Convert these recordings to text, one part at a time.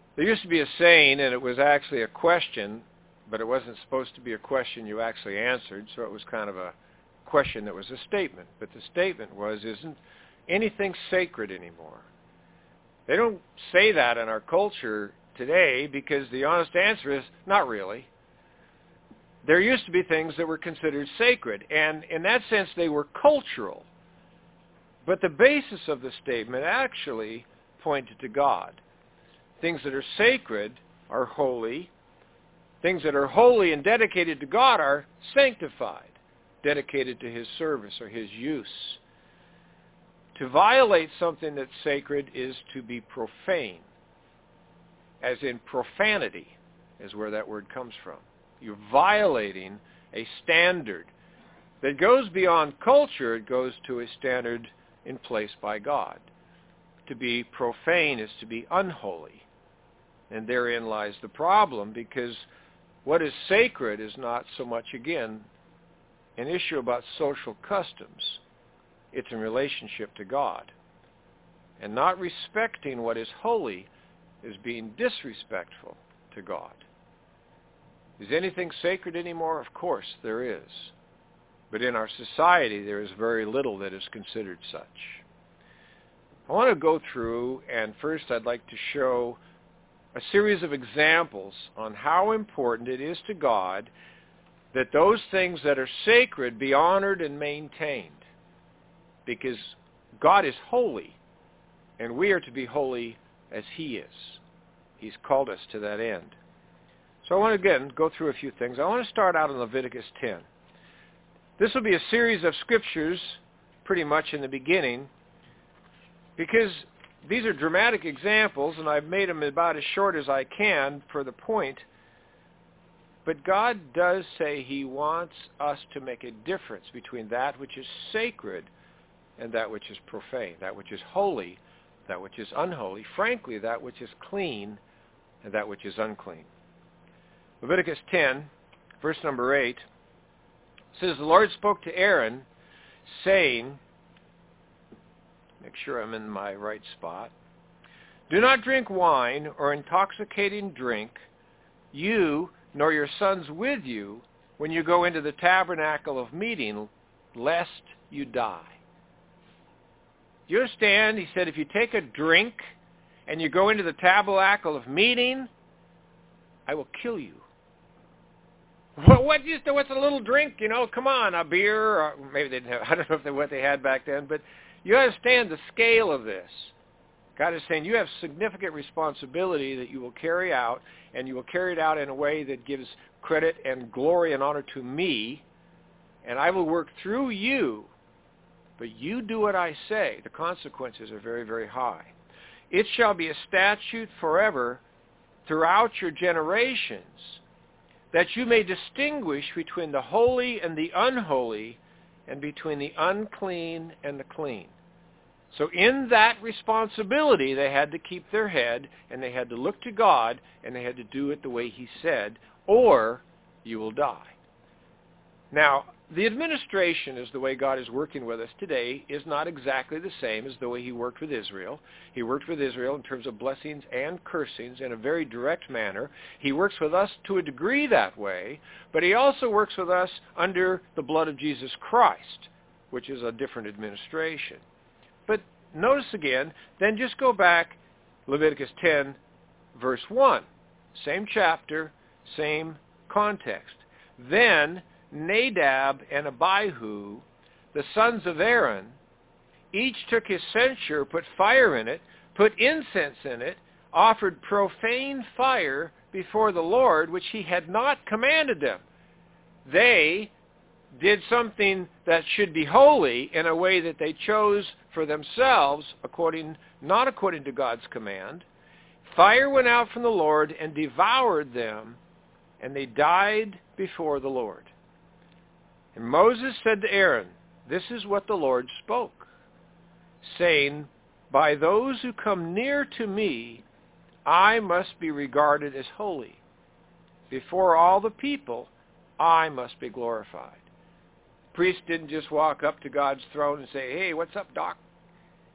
There used to be a saying, and it was actually a question, but it wasn't supposed to be a question you actually answered, so it was kind of a question that was a statement. But the statement was, isn't anything sacred anymore? They don't say that in our culture today because the honest answer is, not really. There used to be things that were considered sacred, and in that sense they were cultural. But the basis of the statement actually pointed to God. Things that are sacred are holy. Things that are holy and dedicated to God are sanctified, dedicated to his service or his use. To violate something that's sacred is to be profane, as in profanity is where that word comes from. You're violating a standard that goes beyond culture. It goes to a standard in place by God. To be profane is to be unholy. And therein lies the problem, because what is sacred is not so much, again, an issue about social customs. It's in relationship to God. And not respecting what is holy is being disrespectful to God. Is anything sacred anymore? Of course there is. But in our society there is very little that is considered such. I want to go through, and first I'd like to show a series of examples on how important it is to God that those things that are sacred be honored and maintained. Because God is holy, and we are to be holy as he is. He's called us to that end. So I want to, again, go through a few things. I want to start out in Leviticus 10. This will be a series of scriptures pretty much in the beginning, because these are dramatic examples, and I've made them about as short as I can for the point. But God does say he wants us to make a difference between that which is sacred and that which is profane, that which is holy, that which is unholy, frankly, that which is clean and that which is unclean. Leviticus 10, verse number 8, says, the Lord spoke to Aaron, saying, make sure I'm in my right spot, do not drink wine or intoxicating drink, you nor your sons with you, when you go into the tabernacle of meeting, lest you die. Do you understand? He said, if you take a drink and you go into the tabernacle of meeting, I will kill you. What's a little drink? Come on, a beer, or maybe they didn't have, I don't know what they had back then, but you understand the scale of this. God is saying you have significant responsibility that you will carry out, and you will carry it out in a way that gives credit and glory and honor to me, and I will work through you, but you do what I say. The consequences are very, very high. It shall be a statute forever throughout your generations, that you may distinguish between the holy and the unholy, and between the unclean and the clean. So in that responsibility, they had to keep their head, and they had to look to God, and they had to do it the way he said, or you will die. Now, the administration is the way God is working with us today is not exactly the same as the way he worked with Israel. He worked with Israel in terms of blessings and cursings in a very direct manner. He works with us to a degree that way, but he also works with us under the blood of Jesus Christ, which is a different administration. But notice again, then just go back, Leviticus 10, verse 1. Same chapter, same context. Then Nadab and Abihu, the sons of Aaron, each took his censer, put fire in it, put incense in it, offered profane fire before the Lord, which he had not commanded them. They did something that should be holy in a way that they chose for themselves, not according to God's command. Fire went out from the Lord and devoured them, and they died before the Lord. And Moses said to Aaron, this is what the Lord spoke, saying, by those who come near to me, I must be regarded as holy. Before all the people, I must be glorified. The priest didn't just walk up to God's throne and say, hey, what's up, Doc?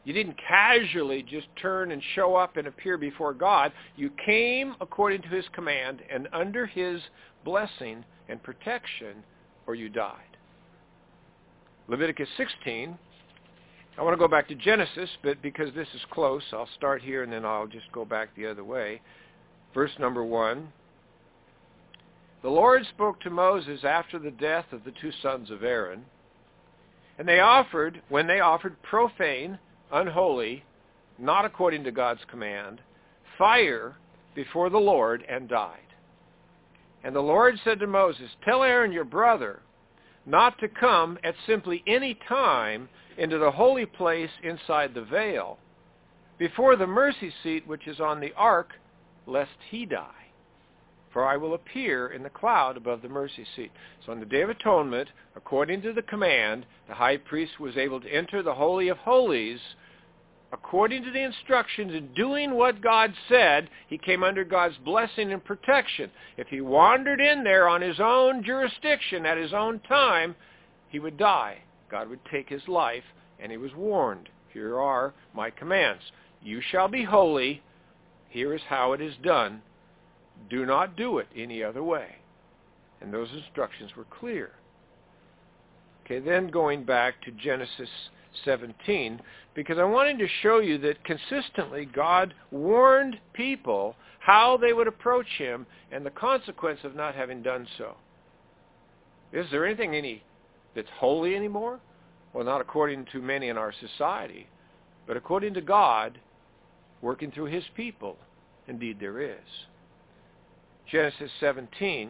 You didn't casually just turn and show up and appear before God. You came according to his command and under his blessing and protection, or you died. Leviticus 16. I want to go back to Genesis, but because this is close, I'll start here and then I'll just go back the other way. Verse number 1. The Lord spoke to Moses after the death of the two sons of Aaron, and when they offered profane, unholy, not according to God's command, fire before the Lord, and died. And the Lord said to Moses, tell Aaron your brother not to come at simply any time into the holy place inside the veil, before the mercy seat which is on the ark, lest he die. For I will appear in the cloud above the mercy seat. So on the Day of Atonement, according to the command, the high priest was able to enter the Holy of Holies according to the instructions and doing what God said. He came under God's blessing and protection. If he wandered in there on his own jurisdiction at his own time, he would die. God would take his life, and he was warned. Here are my commands. You shall be holy. Here is how it is done. Do not do it any other way. And those instructions were clear. Okay, then going back to Genesis 17, because I wanted to show you that consistently God warned people how they would approach him and the consequence of not having done so. Is there anything that's holy anymore? Well, not according to many in our society, but according to God, working through his people, indeed there is. Genesis 17,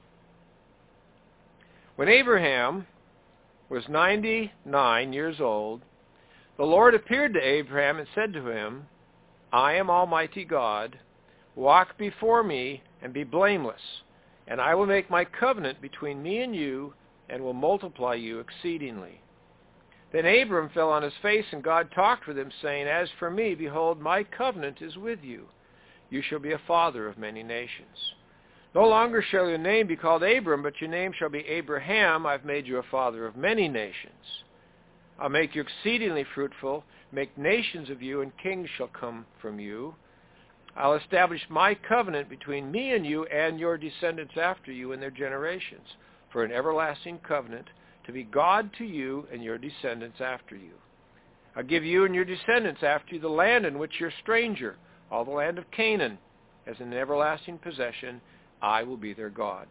when Abraham was 99 years old, the Lord appeared to Abraham and said to him, I am Almighty God. Walk before me and be blameless, and I will make my covenant between me and you and will multiply you exceedingly. Then Abram fell on his face, and God talked with him, saying, As for me, behold, my covenant is with you. You shall be a father of many nations. No longer shall your name be called Abram, but your name shall be Abraham. I've made you a father of many nations. I'll make you exceedingly fruitful, make nations of you, and kings shall come from you. I'll establish my covenant between me and you and your descendants after you in their generations, for an everlasting covenant, to be God to you and your descendants after you. I'll give you and your descendants after you the land in which you're a stranger, all the land of Canaan, as an everlasting possession. I will be their God.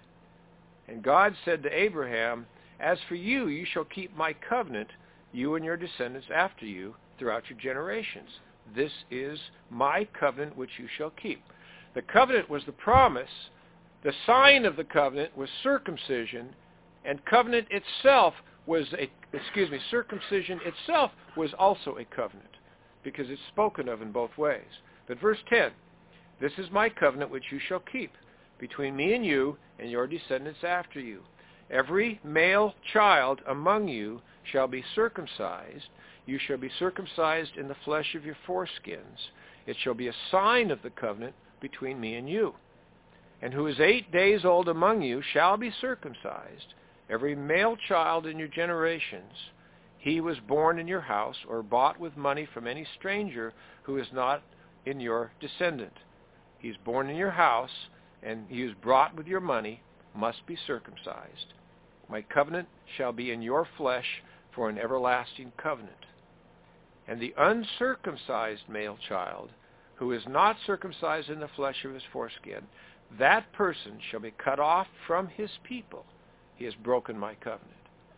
And God said to Abraham, As for you, you shall keep my covenant, you and your descendants after you, throughout your generations. This is my covenant which you shall keep. The covenant was the promise. The sign of the covenant was circumcision, and covenant itself was circumcision itself was also a covenant, because it's spoken of in both ways. But verse 10, this is my covenant which you shall keep, between me and you and your descendants after you. Every male child among you shall be circumcised. You shall be circumcised in the flesh of your foreskins. It shall be a sign of the covenant between me and you. And who is 8 days old among you shall be circumcised, every male child in your generations. He was born in your house or bought with money from any stranger who is not in your descendant. He is born in your house, and he is brought with your money, must be circumcised. My covenant shall be in your flesh for an everlasting covenant. And the uncircumcised male child, who is not circumcised in the flesh of his foreskin, that person shall be cut off from his people. He has broken my covenant.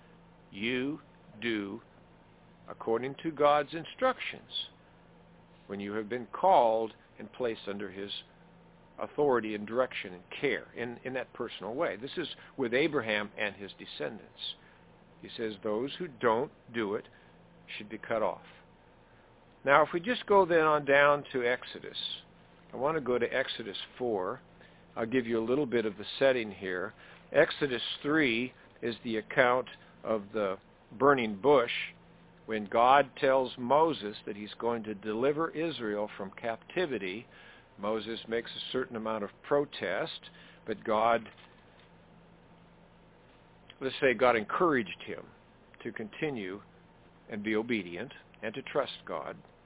You do according to God's instructions when you have been called and placed under his authority and direction and care in that personal way. This is with Abraham and his descendants. He says those who don't do it should be cut off. Now, if we just go then on down to Exodus, I want to go to Exodus 4. I'll give you a little bit of the setting here. Exodus 3 is the account of the burning bush when God tells Moses that he's going to deliver Israel from captivity. Moses makes a certain amount of protest, but God encouraged him to continue and be obedient and to trust God.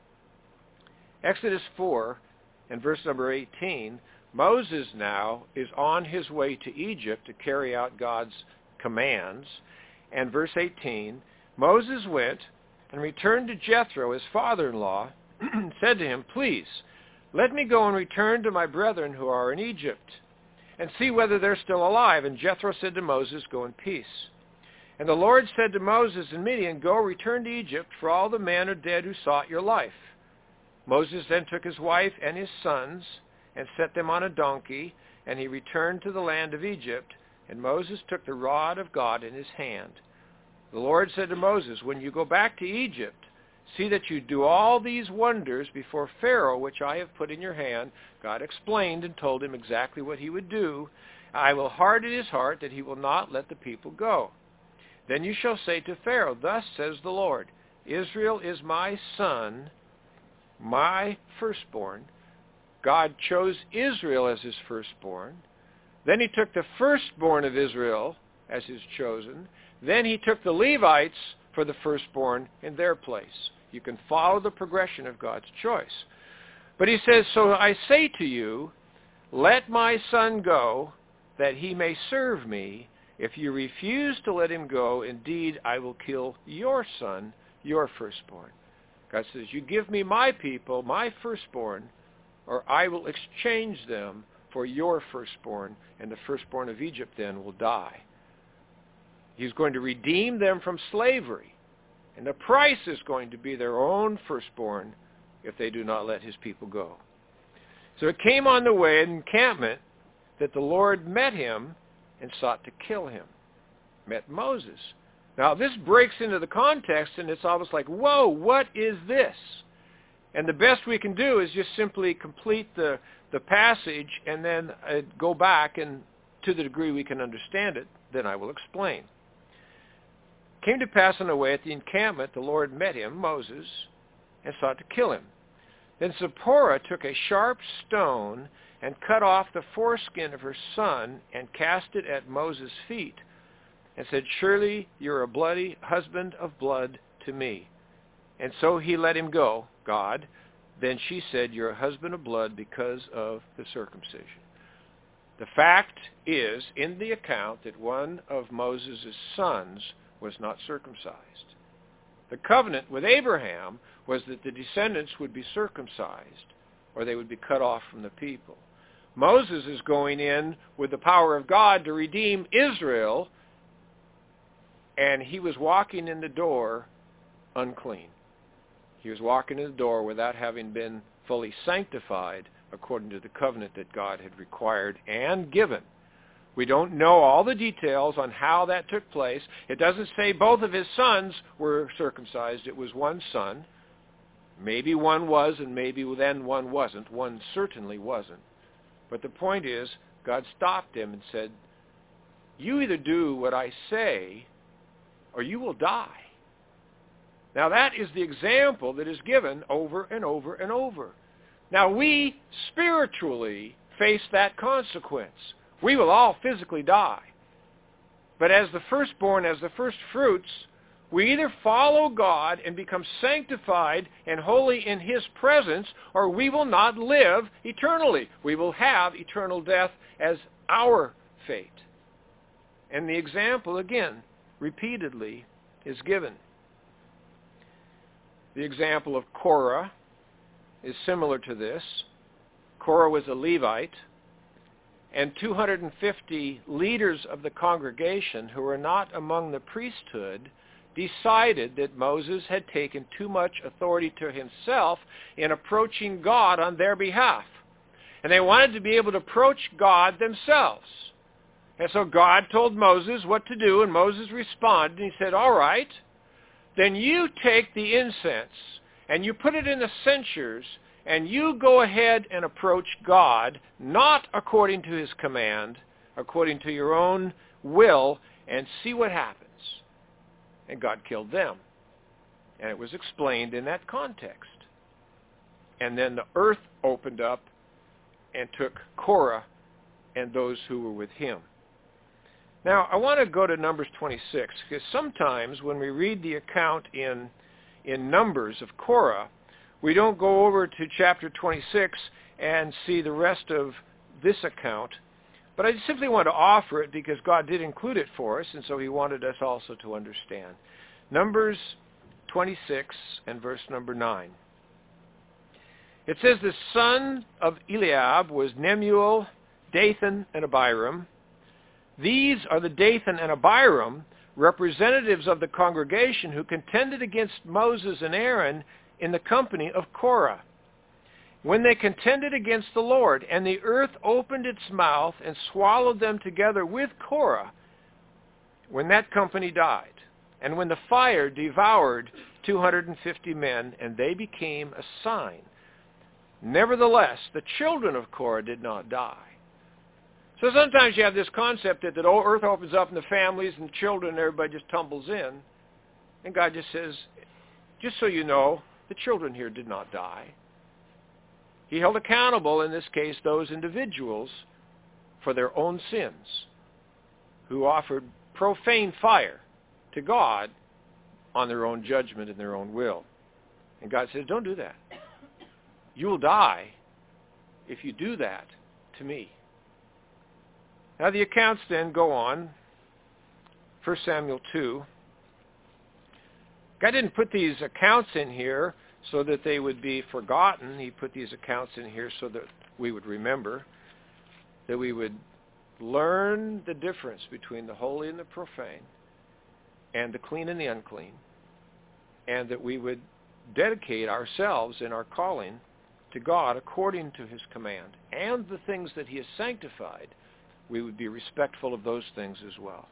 Exodus 4 and verse number 18, Moses now is on his way to Egypt to carry out God's commands. And verse 18, Moses went and returned to Jethro, his father-in-law, and said to him, "Please, let me go and return to my brethren who are in Egypt, and see whether they're still alive." And Jethro said to Moses, "Go in peace." And the Lord said to Moses in Midian, "Go, return to Egypt, for all the men are dead who sought your life." Moses then took his wife and his sons and set them on a donkey, and he returned to the land of Egypt, and Moses took the rod of God in his hand. The Lord said to Moses, "When you go back to Egypt, see that you do all these wonders before Pharaoh, which I have put in your hand." God explained and told him exactly what he would do. "I will harden his heart that he will not let the people go. Then you shall say to Pharaoh, 'Thus says the Lord, Israel is my son, my firstborn.'" God chose Israel as his firstborn. Then he took the firstborn of Israel as his chosen. Then he took the Levites for the firstborn in their place. You can follow the progression of God's choice. But he says, "So I say to you, let my son go, that he may serve me. If you refuse to let him go, indeed I will kill your son, your firstborn." God says, "You give me my people, my firstborn, or I will exchange them for your firstborn, and the firstborn of Egypt then will die." He's going to redeem them from slavery, and the price is going to be their own firstborn if they do not let his people go. So it came on the way in encampment that the Lord met him and sought to kill him. Met Moses. Now this breaks into the context, and it's almost like, whoa, what is this? And the best we can do is just simply complete the passage and then go back, and to the degree we can understand it, then I will explain. Came to pass on the way at the encampment, the Lord met him, Moses, and sought to kill him. Then Zipporah took a sharp stone and cut off the foreskin of her son and cast it at Moses' feet and said, "Surely you're a bloody husband of blood to me." And so he let him go, God. Then she said, "You're a husband of blood because of the circumcision." The fact is, in the account, that one of Moses' sons was not circumcised. The covenant with Abraham was that the descendants would be circumcised, or they would be cut off from the people. Moses is going in with the power of God to redeem Israel, and he was walking in the door unclean. He was walking in the door without having been fully sanctified according to the covenant that God had required and given. We don't know all the details on how that took place. It doesn't say both of his sons were circumcised. It was one son. Maybe one was, and maybe then one wasn't. One certainly wasn't. But the point is, God stopped him and said, "You either do what I say, or you will die." Now that is the example that is given over and over and over. Now we spiritually face that consequence. We will all physically die. But as the firstborn, as the first fruits, we either follow God and become sanctified and holy in his presence, or we will not live eternally. We will have eternal death as our fate. And the example, again, repeatedly is given. The example of Korah is similar to this. Korah was a Levite, and 250 leaders of the congregation who were not among the priesthood decided that Moses had taken too much authority to himself in approaching God on their behalf. And they wanted to be able to approach God themselves. And so God told Moses what to do, and Moses responded, and he said, "All right, then you take the incense and you put it in the censers, and you go ahead and approach God, not according to his command, according to your own will, and see what happens." And God killed them. And it was explained in that context. And then the earth opened up and took Korah and those who were with him. Now, I want to go to Numbers 26, because sometimes when we read the account in Numbers of Korah, We don't go over to chapter 26 and see the rest of this account, but I simply want to offer it because God did include it for us, and so he wanted us also to understand. Numbers 26 and verse number 9. It says, the son of Eliab was Nemuel, Dathan, and Abiram. These are the Dathan and Abiram, representatives of the congregation who contended against Moses and Aaron in the company of Korah, when they contended against the Lord, and the earth opened its mouth and swallowed them together with Korah, when that company died, and when the fire devoured 250 men, and they became a sign. Nevertheless, the children of Korah did not die. So sometimes you have this concept that the earth opens up and the families and the children and everybody just tumbles in. And God just says, just so you know, the children here did not die. He held accountable, in this case, those individuals for their own sins who offered profane fire to God on their own judgment and their own will. And God says, don't do that. You will die if you do that to me. Now the accounts then go on. 1 Samuel 2. God didn't put these accounts in here so that they would be forgotten. He put these accounts in here so that we would remember, that we would learn the difference between the holy and the profane, and the clean and the unclean, and that we would dedicate ourselves in our calling to God according to his command, and the things that he has sanctified, we would be respectful of those things as well.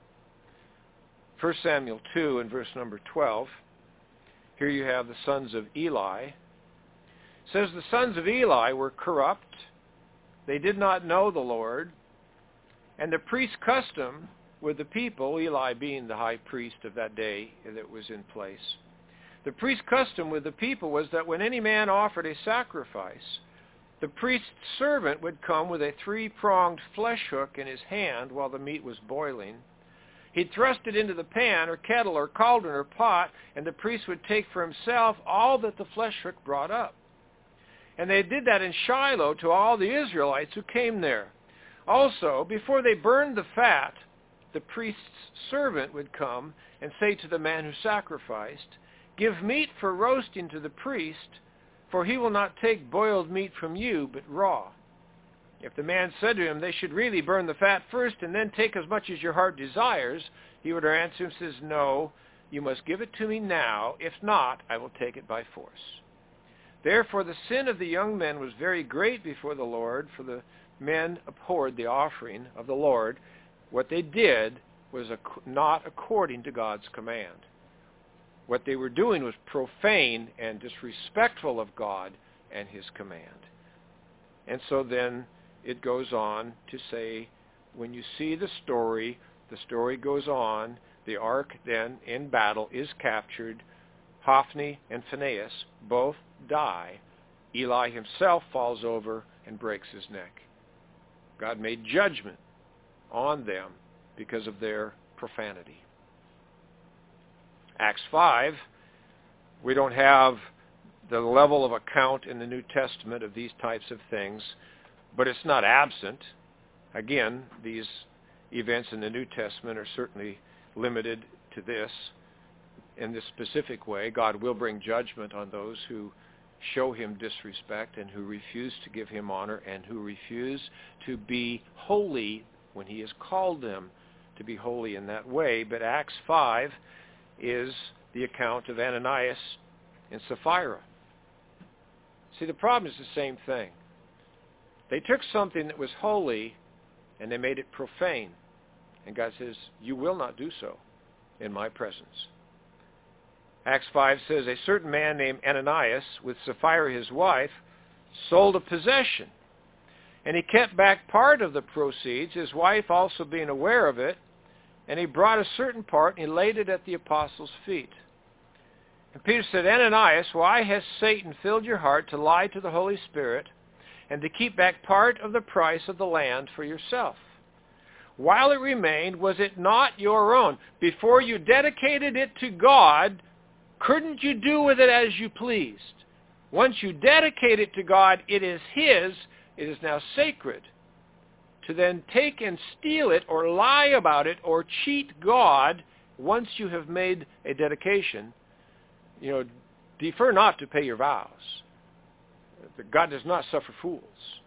1 Samuel 2 and verse number 12, here you have the sons of Eli. It says the sons of Eli were corrupt. They did not know the Lord. And the priest's custom with the people, Eli being the high priest of that day that was in place, the priest's custom with the people was that when any man offered a sacrifice, the priest's servant would come with a three-pronged flesh hook in his hand while the meat was boiling. He'd thrust it into the pan or kettle or cauldron or pot, and the priest would take for himself all that the flesh hook brought up. And they did that in Shiloh to all the Israelites who came there. Also, before they burned the fat, the priest's servant would come and say to the man who sacrificed, "Give meat for roasting to the priest, for he will not take boiled meat from you, but raw." If the man said to him, "They should really burn the fat first and then take as much as your heart desires," he would answer him, says, "No, you must give it to me now. If not, I will take it by force." Therefore the sin of the young men was very great before the Lord, for the men abhorred the offering of the Lord. What they did was not according to God's command. What they were doing was profane and disrespectful of God and his command. And so then it goes on to say, when you see the story goes on. The ark then in battle is captured. Hophni and Phinehas both die. Eli himself falls over and breaks his neck. God made judgment on them because of their profanity. Acts 5, we don't have the level of account in the New Testament of these types of things, but it's not absent. Again, these events in the New Testament are certainly limited to this. In this specific way, God will bring judgment on those who show him disrespect and who refuse to give him honor and who refuse to be holy when he has called them to be holy in that way. But Acts 5 is the account of Ananias and Sapphira. See, the problem is the same thing. They took something that was holy and they made it profane. And God says, "You will not do so in my presence." Acts 5 says, a certain man named Ananias, with Sapphira his wife, sold a possession. And he kept back part of the proceeds, his wife also being aware of it. And he brought a certain part and he laid it at the apostles' feet. And Peter said, "Ananias, why has Satan filled your heart to lie to the Holy Spirit and to keep back part of the price of the land for yourself? While it remained, was it not your own? Before you dedicated it to God, couldn't you do with it as you pleased? Once you dedicate it to God, it is his. It is now sacred. To then take and steal it or lie about it or cheat God once you have made a dedication, defer not to pay your vows. God does not suffer fools.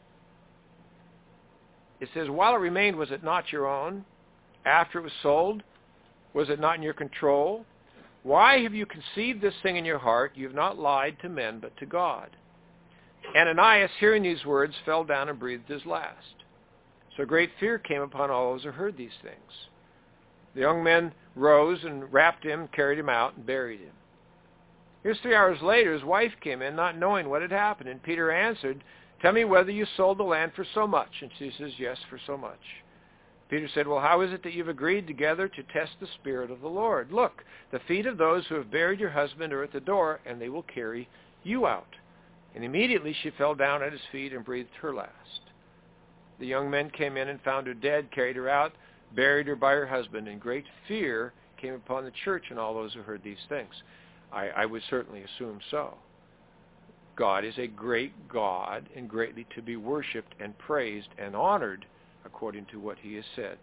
It says, while it remained, was it not your own? After it was sold, was it not in your control? Why have you conceived this thing in your heart? You have not lied to men, but to God. Ananias, hearing these words, fell down and breathed his last. So great fear came upon all those who heard these things. The young men rose and wrapped him, carried him out, and buried him. Here's 3 hours later, his wife came in, not knowing what had happened. And Peter answered, tell me whether you sold the land for so much. And she says, yes, for so much. Peter said, well, how is it that you've agreed together to test the Spirit of the Lord? Look, the feet of those who have buried your husband are at the door, and they will carry you out. And immediately she fell down at his feet and breathed her last. The young men came in and found her dead, carried her out, buried her by her husband, and great fear came upon the church and all those who heard these things. I would certainly assume so. God is a great God and greatly to be worshipped and praised and honored according to what he has said.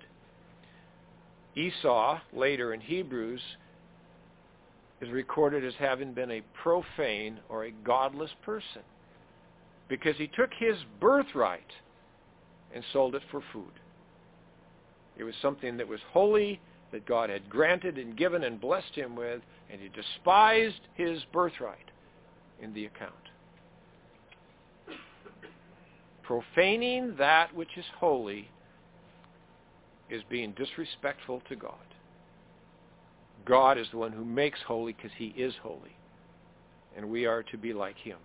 Esau, later in Hebrews, is recorded as having been a profane or a godless person because he took his birthright and sold it for food. It was something that was holy, that God had granted and given and blessed him with, and he despised his birthright in the account. Profaning that which is holy is being disrespectful to God. God is the one who makes holy because he is holy, and we are to be like him.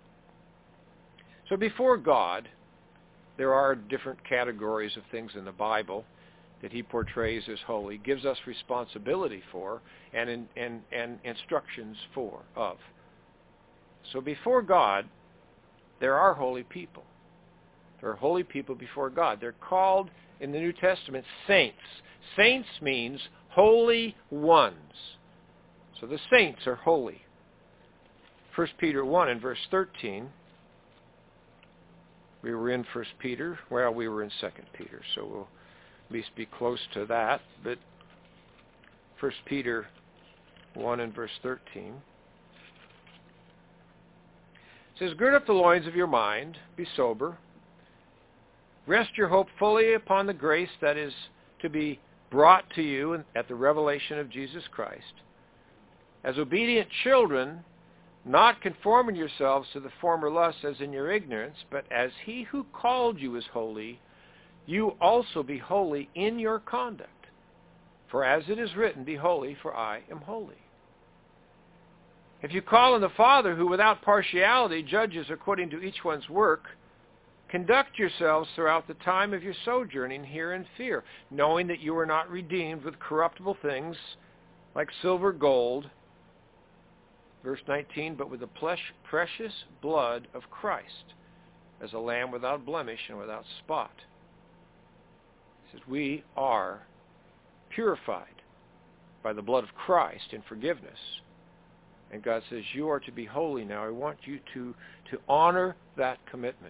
So before God, there are different categories of things in the Bible that he portrays as holy, gives us responsibility for, and instructions of. So before God, there are holy people. There are holy people before God. They're called in the New Testament saints. Saints means holy ones. So the saints are holy. 1 Peter 1 and verse 13. We were in 1 Peter. Well, we were in 2 Peter, so we'll at least be close to that. But 1 Peter 1 and verse 13 says, gird up the loins of your mind, be sober, rest your hope fully upon the grace that is to be brought to you at the revelation of Jesus Christ. As obedient children, not conforming yourselves to the former lusts as in your ignorance, but as he who called you is holy, you also be holy in your conduct. For as it is written, be holy, for I am holy. If you call on the Father, who without partiality judges according to each one's work, conduct yourselves throughout the time of your sojourning here in fear, knowing that you are not redeemed with corruptible things like silver, gold, verse 19, but with the precious blood of Christ, as a lamb without blemish and without spot. It says we are purified by the blood of Christ in forgiveness. And God says, you are to be holy now. I want you to honor that commitment.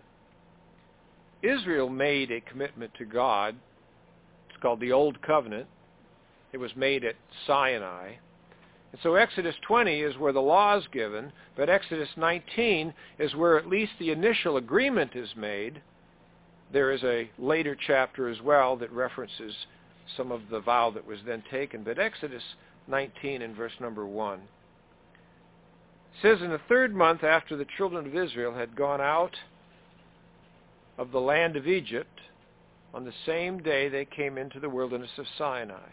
Israel made a commitment to God. It's called the Old Covenant. It was made at Sinai. And so Exodus 20 is where the law is given, but Exodus 19 is where at least the initial agreement is made. There is a later chapter as well that references some of the vow that was then taken. But Exodus 19 in verse number 1 says, in the 3rd month after the children of Israel had gone out of the land of Egypt, on the same day they came into the wilderness of Sinai.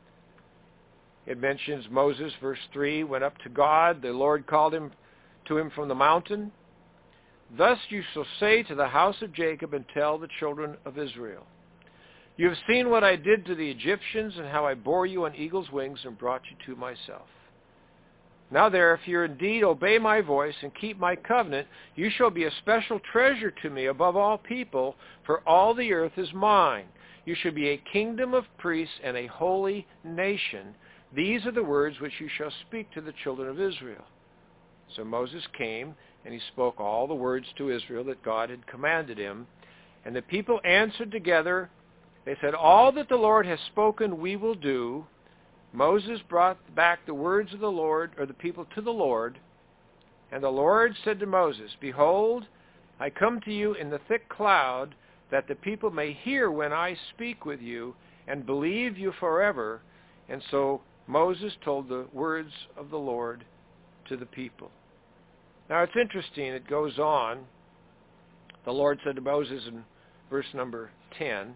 It mentions Moses, verse 3, went up to God. The Lord called him to him from the mountain. Thus you shall say to the house of Jacob and tell the children of Israel, you have seen what I did to the Egyptians and how I bore you on eagle's wings and brought you to myself. Now there, if you indeed obey my voice and keep my covenant, you shall be a special treasure to me above all people, for all the earth is mine. You shall be a kingdom of priests and a holy nation. These are the words which you shall speak to the children of Israel. So Moses came And he spoke all the words to Israel that God had commanded him. And the people answered together. They said, all that the Lord has spoken we will do. Moses brought back the words of the Lord, or the people to the Lord. And the Lord said to Moses, behold, I come to you in the thick cloud, that the people may hear when I speak with you, and believe you forever. And so Moses told the words of the Lord to the people. Now it's interesting, it goes on. The Lord said to Moses in verse number 10,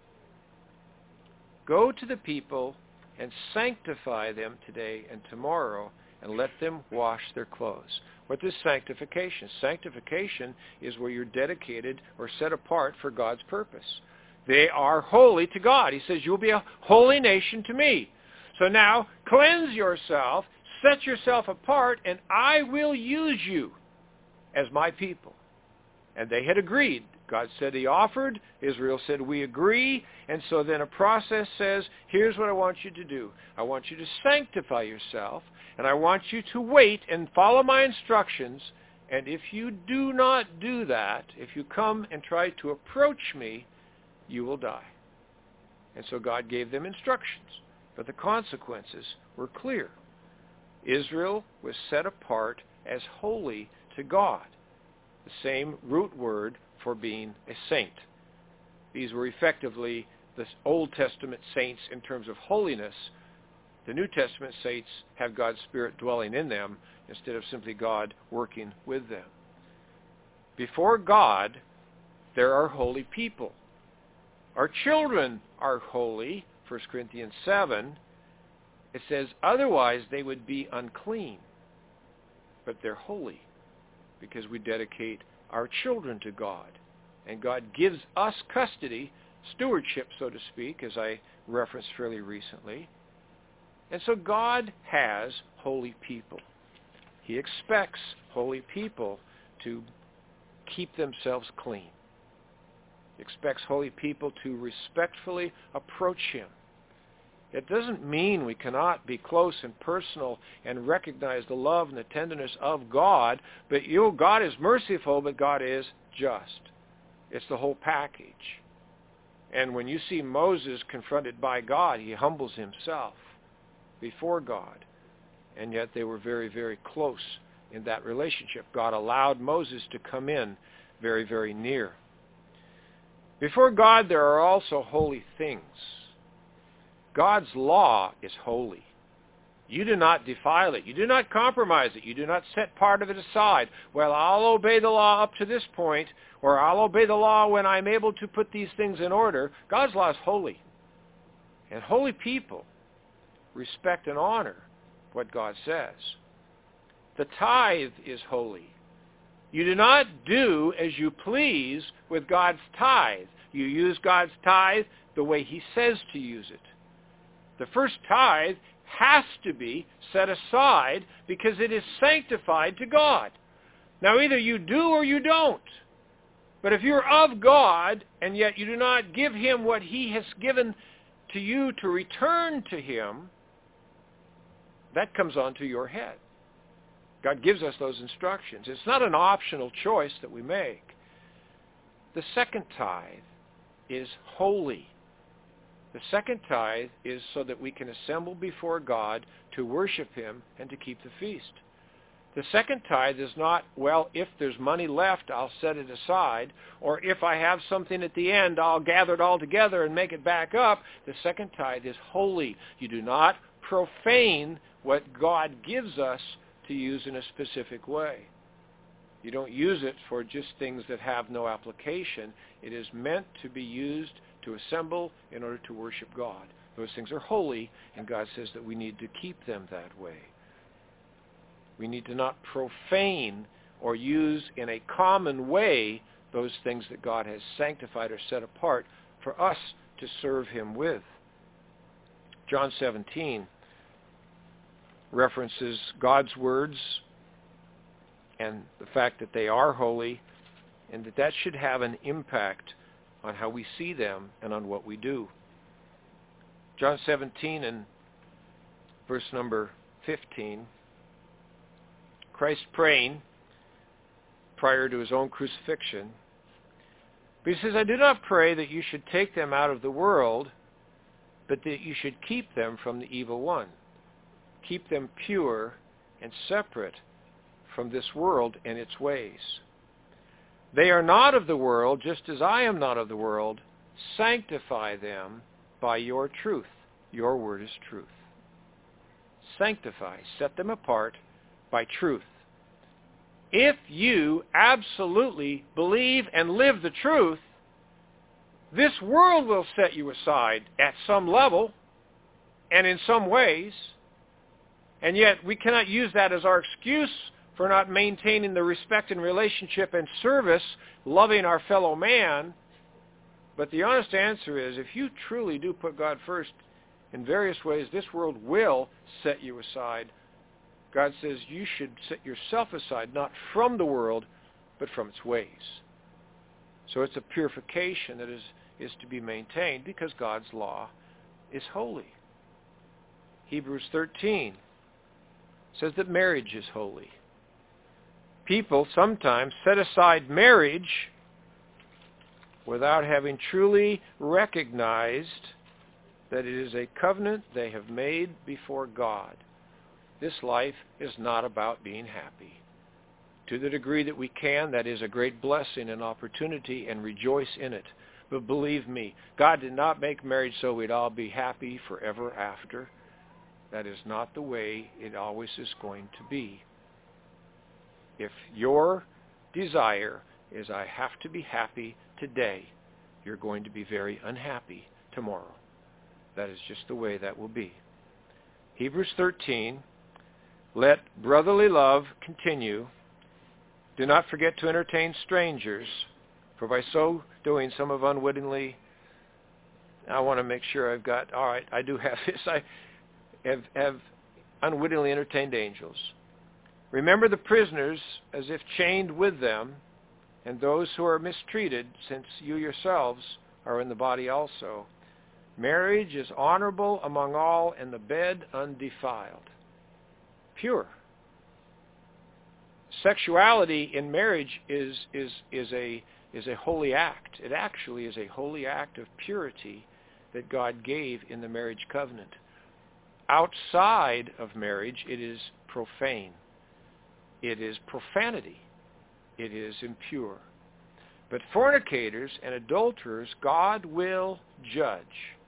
go to the people and sanctify them today and tomorrow, and let them wash their clothes. What is sanctification? Sanctification is where you're dedicated or set apart for God's purpose. They are holy to God. He says, you'll be a holy nation to me. So now, cleanse yourself, set yourself apart, and I will use you as my people. And they had agreed. God said he offered. Israel said, we agree. And so then a process says, here's what I want you to do. I want you to sanctify yourself, and I want you to wait and follow my instructions. And if you do not do that, if you come and try to approach me, you will die. And so God gave them instructions. But the consequences were clear. Israel was set apart as holy to God, the same root word for being a saint. These were effectively the Old Testament saints in terms of holiness. The New Testament saints have God's Spirit dwelling in them instead of simply God working with them. Before God, there are holy people. Our children are holy. 1 Corinthians 7, it says, otherwise they would be unclean. But they're holy because we dedicate our children to God. And God gives us custody, stewardship, so to speak, as I referenced fairly recently. And so God has holy people. He expects holy people to keep themselves clean. He expects holy people to respectfully approach him. It doesn't mean we cannot be close and personal and recognize the love and the tenderness of God, but God is merciful, but God is just. It's the whole package. And when you see Moses confronted by God, he humbles himself before God. And yet they were very, very close in that relationship. God allowed Moses to come in very, very near. Before God, there are also holy things. God's law is holy. You do not defile it. You do not compromise it. You do not set part of it aside. Well, I'll obey the law up to this point, or I'll obey the law when I'm able to put these things in order. God's law is holy. And holy people respect and honor what God says. The tithe is holy. You do not do as you please with God's tithe. You use God's tithe the way he says to use it. The first tithe has to be set aside because it is sanctified to God. Now either you do or you don't. But if you're of God and yet you do not give him what he has given to you to return to him, that comes onto your head. God gives us those instructions. It's not an optional choice that we make. The second tithe is holy. The second tithe is so that we can assemble before God to worship him and to keep the feast. The second tithe is not, well, if there's money left, I'll set it aside, or if I have something at the end, I'll gather it all together and make it back up. The second tithe is holy. You do not profane what God gives us to use in a specific way. You don't use it for just things that have no application. It is meant to be used to assemble in order to worship God. Those things are holy, and God says that we need to keep them that way. We need to not profane or use in a common way those things that God has sanctified or set apart for us to serve him with. John 17 references God's words and the fact that they are holy, and that should have an impact on how we see them and on what we do. John 17 and verse number 15, Christ praying prior to his own crucifixion. But he says, I do not pray that you should take them out of the world, but that you should keep them from the evil one. Keep them pure and separate from this world and its ways. They are not of the world, just as I am not of the world. Sanctify them by your truth. Your word is truth. Sanctify, set them apart by truth. If you absolutely believe and live the truth, this world will set you aside at some level and in some ways, and yet we cannot use that as our excuse for not maintaining the respect and relationship and service, loving our fellow man. But the honest answer is, if you truly do put God first in various ways, this world will set you aside. God says you should set yourself aside, not from the world, but from its ways. So it's a purification that is to be maintained because God's law is holy. Hebrews 13 says that marriage is holy. People sometimes set aside marriage without having truly recognized that it is a covenant they have made before God. This life is not about being happy. To the degree that we can, that is a great blessing and opportunity, and rejoice in it. But believe me, God did not make marriage so we'd all be happy forever after. That is not the way it always is going to be. If your desire is, I have to be happy today, you're going to be very unhappy tomorrow. That is just the way that will be. Hebrews 13, let brotherly love continue. Do not forget to entertain strangers, for by so doing some have unwittingly, I want to make sure I've got, all right, I do have this, I have unwittingly entertained angels. Remember the prisoners as if chained with them, and those who are mistreated, since you yourselves are in the body also. Marriage is honorable among all, and the bed undefiled. Pure. Sexuality in marriage is a holy act. It actually is a holy act of purity that God gave in the marriage covenant. Outside of marriage, it is profane. It is profanity. It is impure. But fornicators and adulterers, God will judge.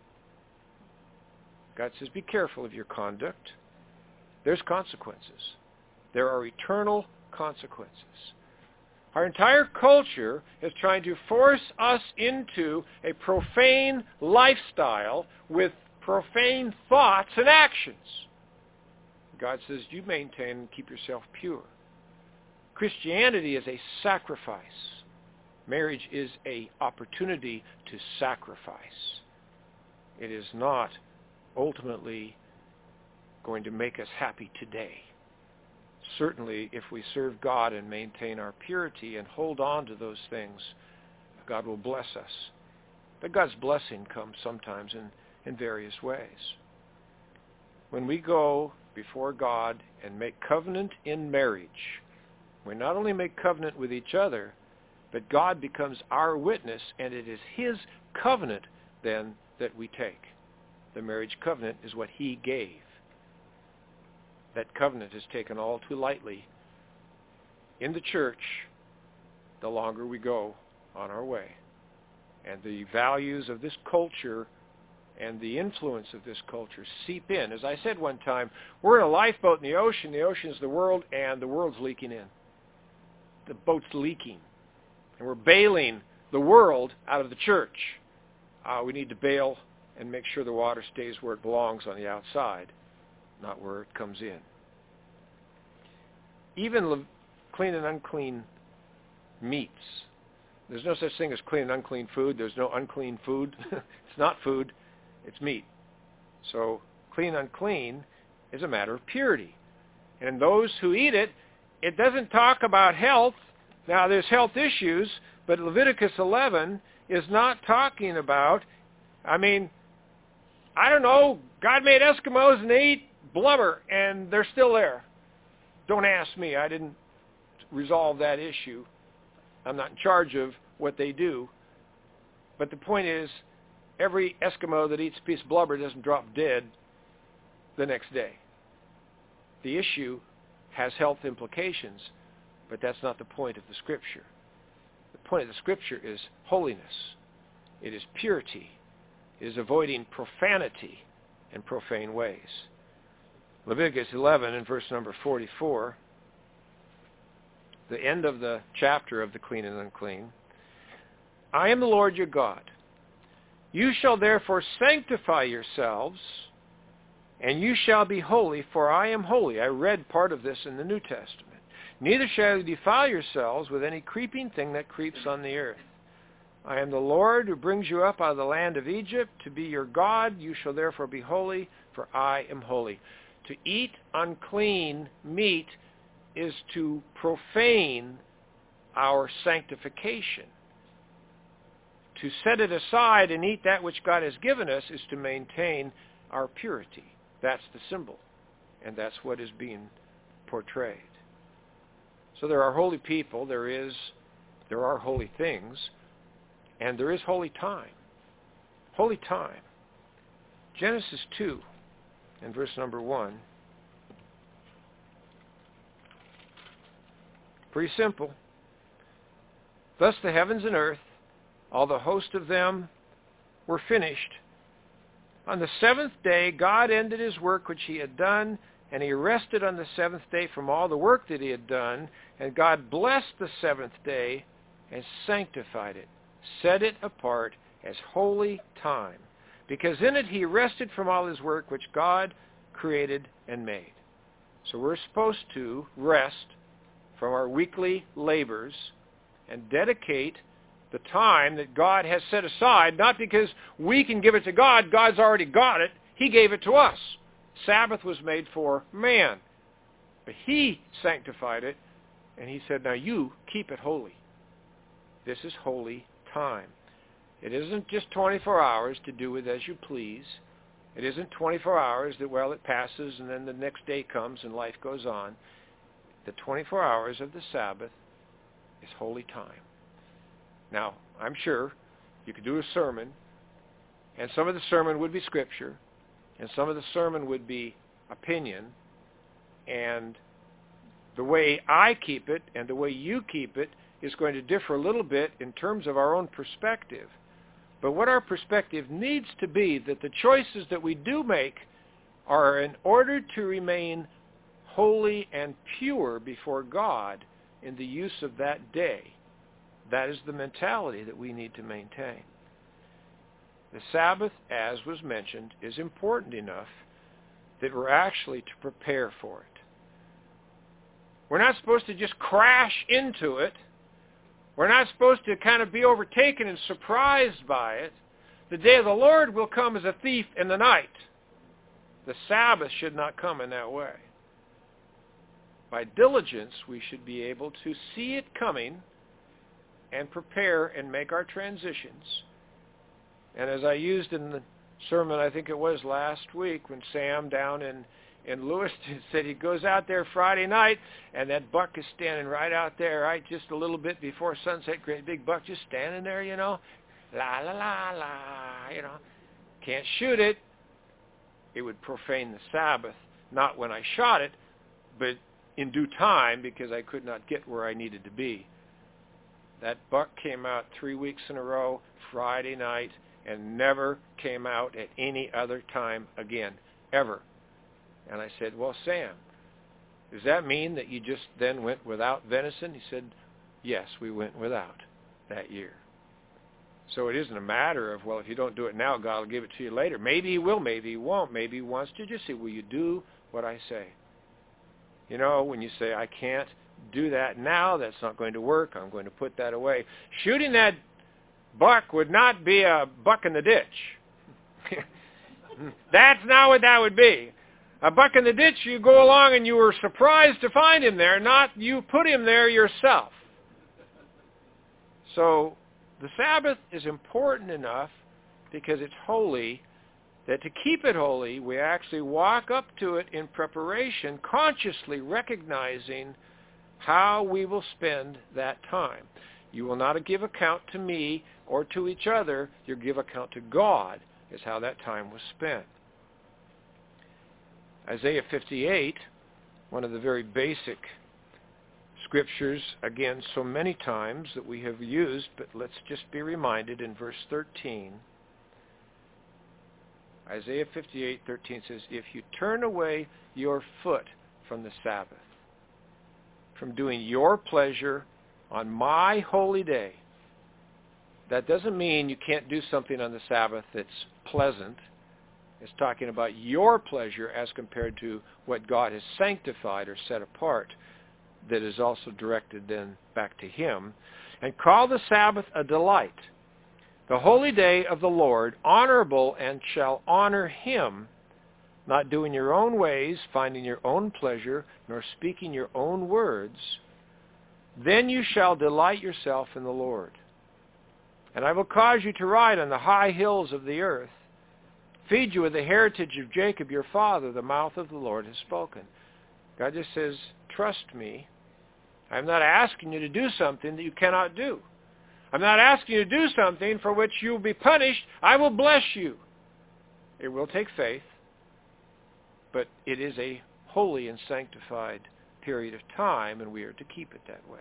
God says, be careful of your conduct. There's consequences. There are eternal consequences. Our entire culture is trying to force us into a profane lifestyle with profane thoughts and actions. God says, you maintain and keep yourself pure. Christianity is a sacrifice. Marriage is an opportunity to sacrifice. It is not ultimately going to make us happy today. Certainly, if we serve God and maintain our purity and hold on to those things, God will bless us. But God's blessing comes sometimes in various ways. When we go before God and make covenant in marriage, we not only make covenant with each other, but God becomes our witness, and it is his covenant then that we take. The marriage covenant is what he gave. That covenant is taken all too lightly in the church the longer we go on our way. And the values of this culture and the influence of this culture seep in. As I said one time, we're in a lifeboat in the ocean is the world, and the world's leaking in. The boat's leaking. And we're bailing the world out of the church. We need to bail and make sure the water stays where it belongs on the outside, not where it comes in. Even clean and unclean meats. There's no such thing as clean and unclean food. There's no unclean food. It's not food. It's meat. So clean and unclean is a matter of purity. And those who eat it, it doesn't talk about health. Now, there's health issues, but Leviticus 11 is not talking about, I don't know, God made Eskimos and they eat blubber and they're still there. Don't ask me. I didn't resolve that issue. I'm not in charge of what they do. But the point is, every Eskimo that eats a piece of blubber doesn't drop dead the next day. The issue has health implications, but that's not the point of the Scripture. The point of the Scripture is holiness. It is purity. It is avoiding profanity and profane ways. Leviticus 11 and verse number 44, the end of the chapter of the clean and unclean. I am the Lord your God. You shall therefore sanctify yourselves, and you shall be holy, for I am holy. I read part of this in the New Testament. Neither shall you defile yourselves with any creeping thing that creeps on the earth. I am the Lord who brings you up out of the land of Egypt to be your God. You shall therefore be holy, for I am holy. To eat unclean meat is to profane our sanctification. To set it aside and eat that which God has given us is to maintain our purity. That's the symbol, and that's what is being portrayed. So there are holy people, there are holy things, and there is holy time. Holy time. Genesis 2 and verse number 1. Pretty simple. Thus the heavens and earth, all the host of them, were finished. On the seventh day, God ended his work which he had done, and he rested on the seventh day from all the work that he had done. And God blessed the seventh day and sanctified it, set it apart as holy time, because in it he rested from all his work which God created and made. So we're supposed to rest from our weekly labors and dedicate the time that God has set aside, not because we can give it to God. God's already got it. He gave it to us. Sabbath was made for man, but he sanctified it, and he said, now you keep it holy. This is holy time. It isn't just 24 hours to do with as you please. It isn't 24 hours that, well, it passes and then the next day comes and life goes on. The 24 hours of the Sabbath is holy time. Now, I'm sure you could do a sermon, and some of the sermon would be Scripture, and some of the sermon would be opinion, and the way I keep it and the way you keep it is going to differ a little bit in terms of our own perspective. But what our perspective needs to be, that the choices that we do make are in order to remain holy and pure before God in the use of that day. That is the mentality that we need to maintain. The Sabbath, as was mentioned, is important enough that we're actually to prepare for it. We're not supposed to just crash into it. We're not supposed to kind of be overtaken and surprised by it. The day of the Lord will come as a thief in the night. The Sabbath should not come in that way. By diligence, we should be able to see it coming and prepare and make our transitions. And as I used in the sermon, I think it was last week, when Sam down in Lewiston said he goes out there Friday night, and that buck is standing right out there, right, just a little bit before sunset, great big buck just standing there, you know, la, la, la, la, you know. Can't shoot it. It would profane the Sabbath, not when I shot it, but in due time, because I could not get where I needed to be. That buck came out 3 weeks in a row, Friday night, and never came out at any other time again, ever. And I said, well, Sam, does that mean that you just then went without venison? He said, yes, we went without that year. So it isn't a matter of, well, if you don't do it now, God will give it to you later. Maybe he will, maybe he won't. Maybe he wants to just say, will you do what I say? You know, when you say, I can't do that now, that's not going to work, I'm going to put that away. Shooting that buck would not be a buck in the ditch. That's not what that would be. A buck in the ditch, you go along and you were surprised to find him there, not you put him there yourself. So the Sabbath is important enough because it's holy, that to keep it holy, we actually walk up to it in preparation, consciously recognizing how we will spend that time. You will not give account to me or to each other. You'll give account to God, is how that time was spent. Isaiah 58, one of the very basic scriptures, again, so many times that we have used, but let's just be reminded in verse 13. Isaiah 58:13 says, if you turn away your foot from the Sabbath, from doing your pleasure on my holy day. That doesn't mean you can't do something on the Sabbath that's pleasant. It's talking about your pleasure as compared to what God has sanctified or set apart, that is also directed then back to him. And call the Sabbath a delight, the holy day of the Lord, honorable, and shall honor him, not doing your own ways, finding your own pleasure, nor speaking your own words. Then you shall delight yourself in the Lord. And I will cause you to ride on the high hills of the earth, feed you with the heritage of Jacob your father. The mouth of the Lord has spoken. God just says, trust me. I'm not asking you to do something that you cannot do. I'm not asking you to do something for which you will be punished. I will bless you. It will take faith, but it is a holy and sanctified period of time, and we are to keep it that way.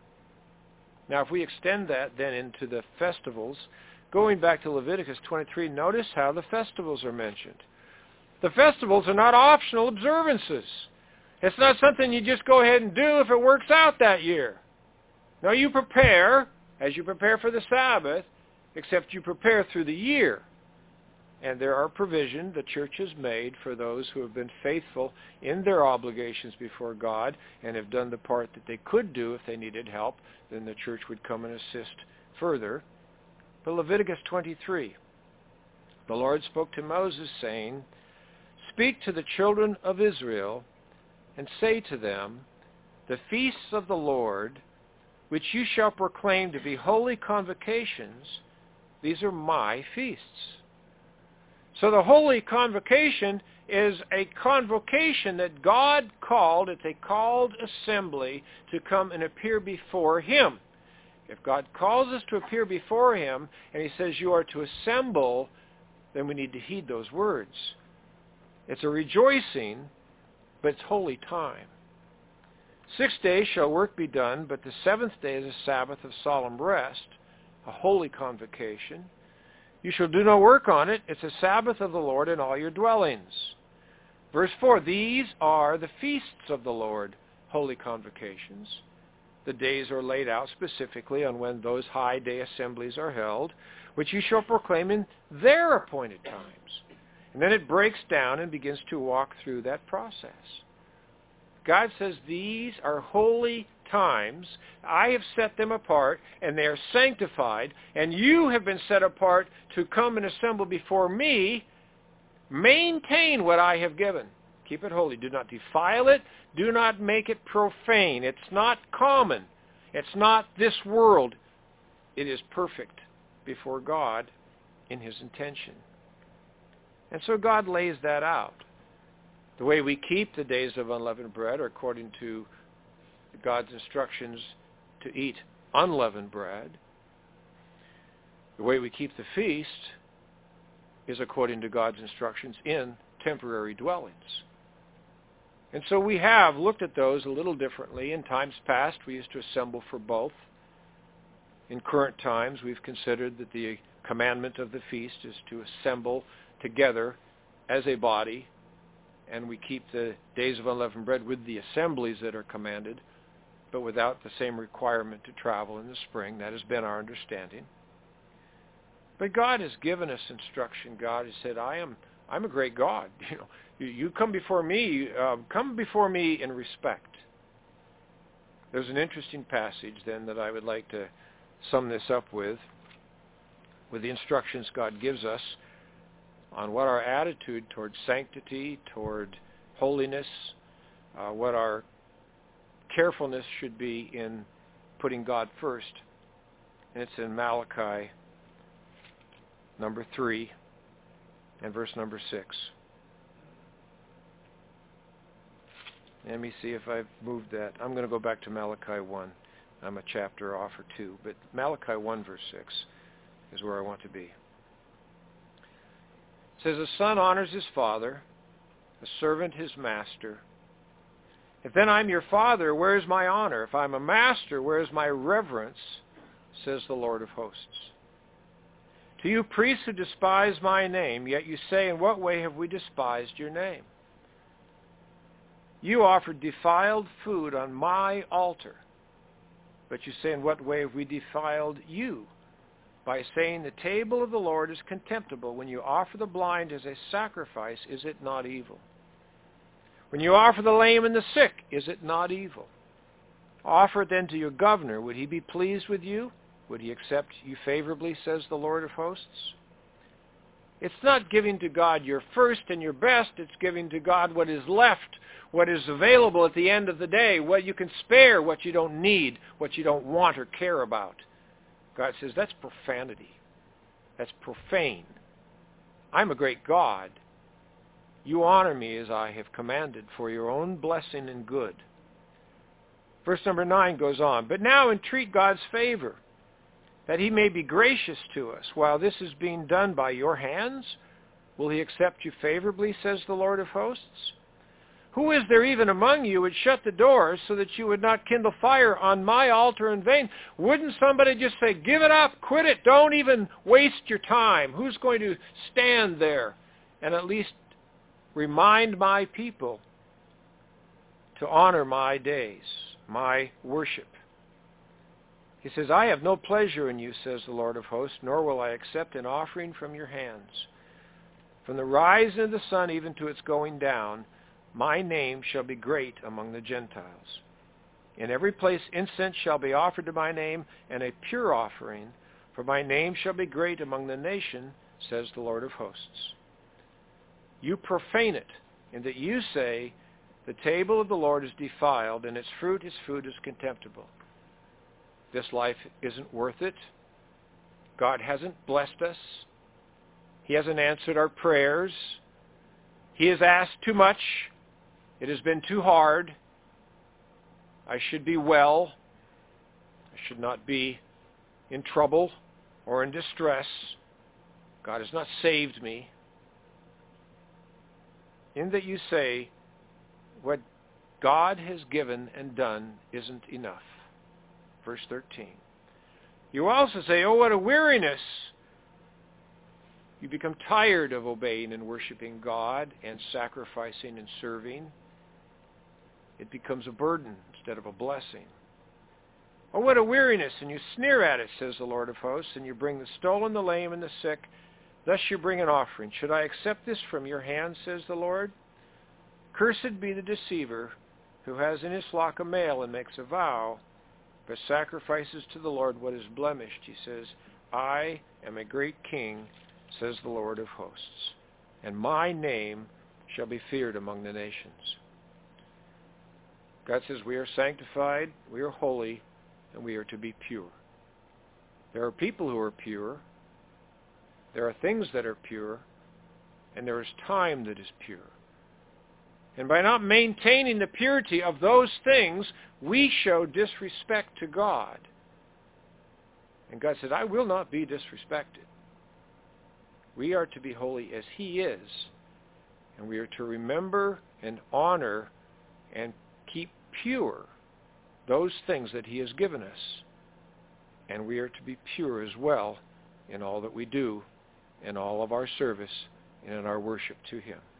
Now, if we extend that then into the festivals, going back to Leviticus 23, notice how the festivals are mentioned. The festivals are not optional observances. It's not something you just go ahead and do if it works out that year. No, you prepare as you prepare for the Sabbath, except you prepare through the year. And there are provision the church has made for those who have been faithful in their obligations before God and have done the part that they could do if they needed help. Then the church would come and assist further. But Leviticus 23, the Lord spoke to Moses, saying, speak to the children of Israel and say to them, the feasts of the Lord, which you shall proclaim to be holy convocations, these are my feasts. So the holy convocation is a convocation that God called. It's a called assembly to come and appear before him. If God calls us to appear before him and he says you are to assemble, then we need to heed those words. It's a rejoicing, but it's holy time. 6 days shall work be done, but the seventh day is a Sabbath of solemn rest, a holy convocation. You shall do no work on it. It's a Sabbath of the Lord in all your dwellings. Verse 4, these are the feasts of the Lord, holy convocations. The days are laid out specifically on when those high day assemblies are held, which you shall proclaim in their appointed times. And then it breaks down and begins to walk through that process. God says these are holy times. I have set them apart, and they are sanctified, and you have been set apart to come and assemble before me. Maintain what I have given. Keep it holy. Do not defile it. Do not make it profane. It's not common. It's not this world. It is perfect before God in his intention. And so God lays that out. The way we keep the days of unleavened bread are according to God's instructions to eat unleavened bread. The way we keep the feast is according to God's instructions in temporary dwellings. And so we have looked at those a little differently. In times past, we used to assemble for both. In current times, we've considered that the commandment of the feast is to assemble together as a body, and we keep the days of unleavened bread with the assemblies that are commanded, but without the same requirement to travel in the spring. That has been our understanding. But God has given us instruction. God has said, I'm a great God. You come before me. Come before me in respect. There's an interesting passage then that I would like to sum this up with the instructions God gives us on what our attitude toward sanctity, toward holiness, what our carefulness should be in putting God first. And it's in Malachi number 3 and verse number 6. Let me see if I've moved that. I'm going to go back to Malachi 1. I'm a chapter off or two, but Malachi 1 verse 6 is where I want to be. It says, a son honors his father, a servant his master. If then I'm your father, where is my honor? If I'm a master, where is my reverence? Says the Lord of hosts. To you priests who despise my name, yet you say, in what way have we despised your name? You offered defiled food on my altar. But you say, in what way have we defiled you? By saying the table of the Lord is contemptible. When you offer the blind as a sacrifice, is it not evil? When you offer the lame and the sick, is it not evil? Offer it then to your governor. Would he be pleased with you? Would he accept you favorably, says the Lord of hosts? It's not giving to God your first and your best. It's giving to God what is left, what is available at the end of the day, what you can spare, what you don't need, what you don't want or care about. God says, that's profanity. That's profane. I'm a great God. You honor me as I have commanded for your own blessing and good. Verse number 9 goes on, but now entreat God's favor, that he may be gracious to us. While this is being done by your hands, will he accept you favorably, says the Lord of hosts? Who is there even among you would shut the doors so that you would not kindle fire on my altar in vain? Wouldn't somebody just say, give it up, quit it, don't even waste your time? Who's going to stand there and at least remind my people to honor my days, my worship? He says, I have no pleasure in you, says the Lord of hosts, nor will I accept an offering from your hands. From the rising of the sun even to its going down, my name shall be great among the Gentiles. In every place incense shall be offered to my name, and a pure offering, for my name shall be great among the nation, says the Lord of hosts. You profane it, in that you say, the table of the Lord is defiled, and its fruit, his food, is contemptible. This life isn't worth it. God hasn't blessed us. He hasn't answered our prayers. He has asked too much. It has been too hard. I should be well. I should not be in trouble or in distress. God has not saved me. In that you say, what God has given and done isn't enough. Verse 13. You also say, oh, what a weariness. You become tired of obeying and worshiping God and sacrificing and serving. It becomes a burden instead of a blessing. Oh, what a weariness, and you sneer at it, says the Lord of hosts, and you bring the stolen, the lame, and the sick. Thus you bring an offering. Should I accept this from your hand, says the Lord? Cursed be the deceiver who has in his flock a male and makes a vow, but sacrifices to the Lord what is blemished. He says, I am a great king, says the Lord of hosts, and my name shall be feared among the nations. God says we are sanctified, we are holy, and we are to be pure. There are people who are pure, there are things that are pure, and there is time that is pure. And by not maintaining the purity of those things, we show disrespect to God. And God said, I will not be disrespected. We are to be holy as he is, and we are to remember and honor and keep pure those things that he has given us. And we are to be pure as well in all that we do, in all of our service, and in our worship to him.